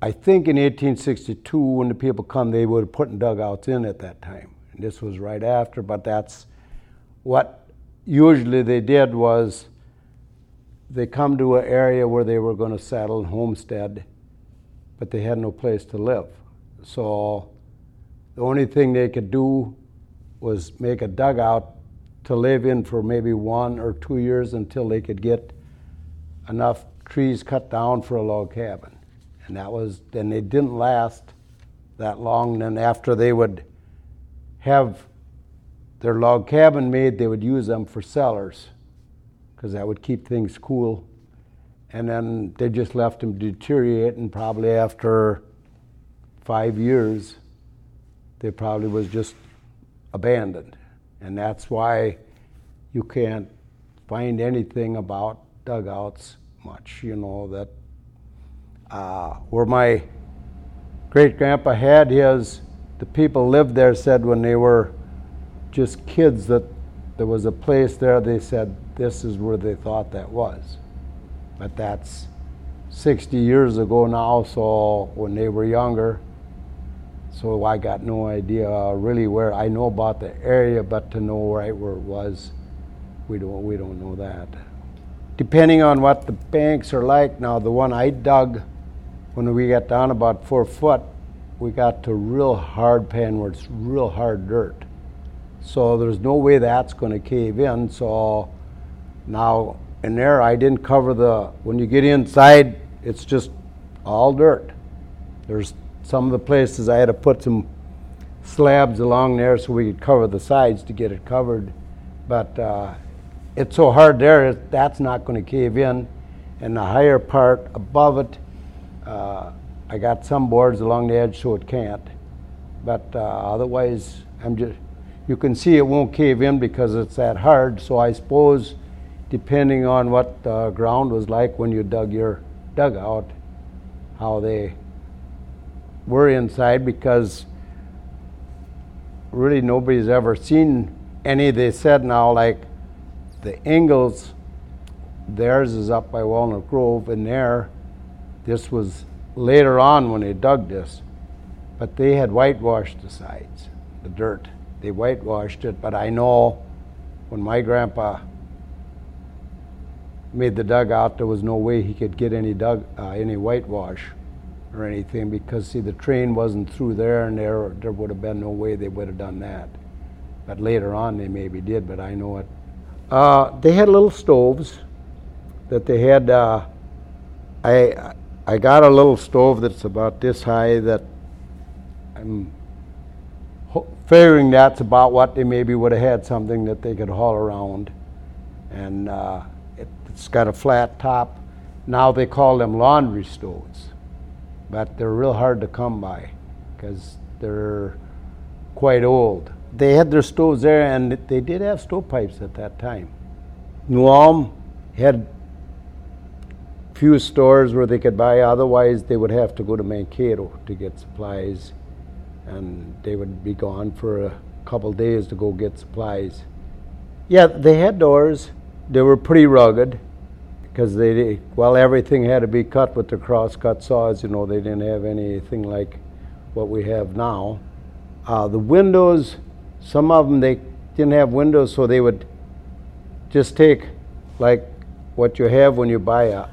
I think in 1862, when the people come, they would have put dugouts in at that time. And this was right after, but that's what usually they did was they come to an area where they were going to settle and homestead, but they had no place to live. So the only thing they could do was make a dugout to live in for maybe 1 or 2 years until they could get enough trees cut down for a log cabin. And then they didn't last that long. Then after they would have their log cabin made, they would use them for cellars because that would keep things cool. And then they just left them deteriorate, and probably after 5 years, they probably was just abandoned. And that's why you can't find anything about dugouts much, that where my great-grandpa had his, the people lived there said when they were just kids that there was a place there, they said this is where they thought that was. But that's 60 years ago now, so when they were younger, so I got no idea really where. I know about the area, but to know right where it was, we don't know that. Depending on what the banks are like now, the one I dug, when we got down about 4 foot, we got to real hard pan where it's real hard dirt. So there's no way that's going to cave in. So now in there, I didn't cover when you get inside, it's just all dirt. There's some of the places I had to put some slabs along there so we could cover the sides to get it covered. But it's so hard there, that's not going to cave in. And the higher part above it, I got some boards along the edge so it can't. But otherwise, you can see it won't cave in because it's that hard. So I suppose, depending on what the ground was like when you dug your dugout, how they were inside, because really nobody's ever seen any. They said now, like the Ingalls, theirs is up by Walnut Grove, and this was later on when they dug this, but they had whitewashed the sides, the dirt. They whitewashed it, but I know when my grandpa made the dugout, there was no way he could get any whitewash or anything, because see, the train wasn't through there, and there would have been no way they would have done that. But later on they maybe did, but I know it. They had little stoves that they had. I got a little stove that's about this high that I'm figuring that's about what they maybe would have had, something that they could haul around. And it's got a flat top. Now they call them laundry stoves, but they're real hard to come by because they're quite old. They had their stoves there, and they did have stovepipes at that time. New Ulm had few stores where they could buy, otherwise they would have to go to Mankato to get supplies, and they would be gone for a couple days to go get supplies. Yeah, they had doors. They were pretty rugged because everything had to be cut with the cross-cut saws. They didn't have anything like what we have now. The windows, some of them, they didn't have windows, so they would just take like what you have when you buy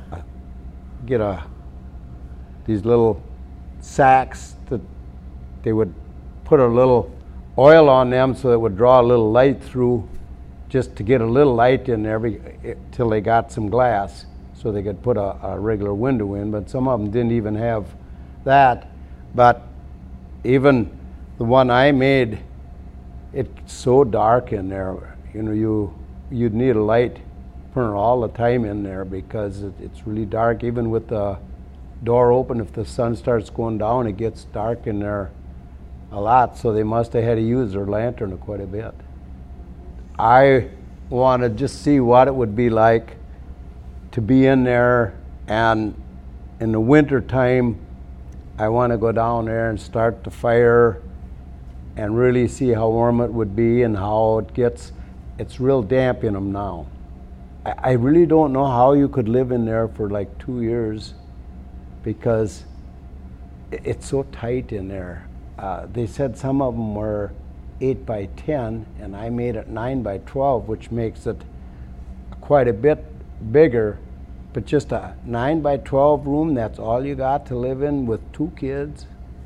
these little sacks that they would put a little oil on them so it would draw a little light through, just to get a little light in there till they got some glass so they could put a regular window in. But some of them didn't even have that. But even the one I made, it's so dark in there. You'd need a light burner all the time in there because it's really dark. Even with the door open, if the sun starts going down, it gets dark in there a lot. So they must have had to use their lantern quite a bit. I want to just see what it would be like to be in there, and in the winter time, I want to go down there and start the fire and really see how warm it would be and how it gets. It's real damp in them now. I really don't know how you could live in there for like 2 years, because it's so tight in there. They said some of them were 8 by 10, and I made it 9 by 12, which makes it quite a bit bigger. But just a 9 by 12 room, that's all you got to live in with 2 kids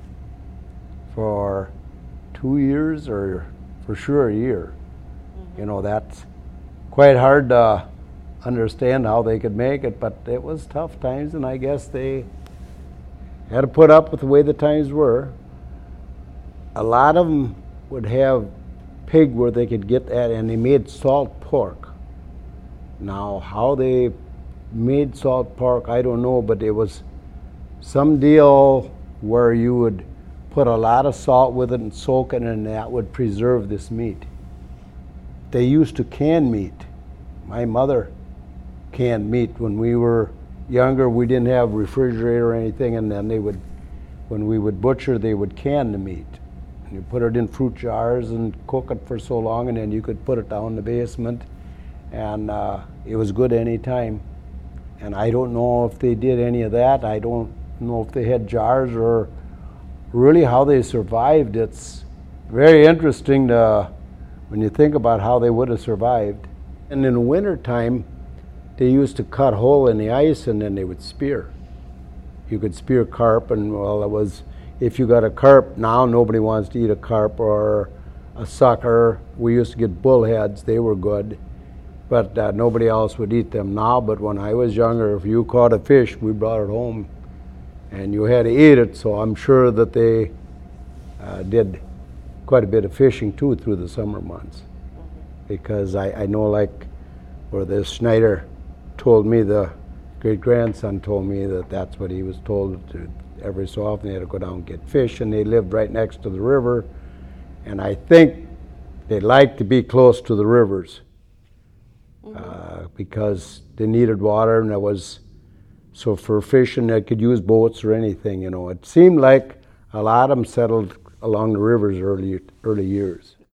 for 2 years, or for sure a year. Mm-hmm. You know, that's quite hard to understand how they could make it, but it was tough times, and I guess they had to put up with the way the times were. A lot of them would have pig where they could get that, and they made salt pork. Now, how they made salt pork, I don't know, but it was some deal where you would put a lot of salt with it and soak it, and that would preserve this meat. They used to can meat. My mother canned meat. When we were younger, we didn't have a refrigerator or anything, and then they would, when we would butcher, they would can the meat. And you put it in fruit jars and cook it for so long, and then you could put it down in the basement, and it was good any time. And I don't know if they did any of that. I don't know if they had jars or really how they survived. It's very interesting when you think about how they would have survived. And in the wintertime, they used to cut a hole in the ice, and then they would spear. You could spear carp, and well, it was, if you got a carp, now nobody wants to eat a carp or a sucker. We used to get bullheads, they were good, but nobody else would eat them now. But when I was younger, if you caught a fish, we brought it home, and you had to eat it. So I'm sure that they did quite a bit of fishing too through the summer months, because I know, like where the Schneider told me, the great-grandson told me that that's what he was told to. Every so often they had to go down and get fish, and they lived right next to the river, and I think they liked to be close to the rivers because they needed water, and it was, so for fishing they could use boats or anything, you know. It seemed like a lot of them settled along the rivers early years.